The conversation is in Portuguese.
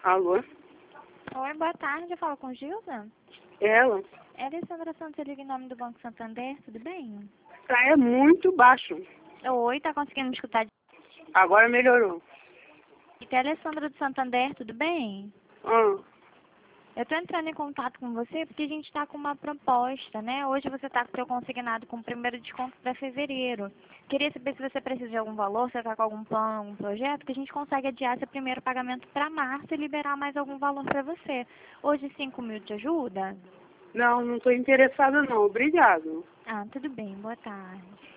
Alô? Oi, boa tarde. Eu falo com Gilda. Ela? É Alessandra Santos, eu ligo em nome do Banco Santander, tudo bem? É muito baixo. Oi, tá conseguindo me escutar? Agora melhorou. É a Alessandra do Santander, tudo bem? Ah, Eu tô entrando em contato com você porque a gente tá com uma proposta, né? Hoje você tá com o seu consignado com o primeiro desconto para fevereiro. Queria saber se você precisa de algum valor, se você tá com algum plano, algum projeto, que a gente consegue adiar seu primeiro pagamento para março e liberar mais algum valor para você. Hoje 5.000 te ajuda? não estou interessada não. Obrigado. Ah, tudo bem. Boa tarde.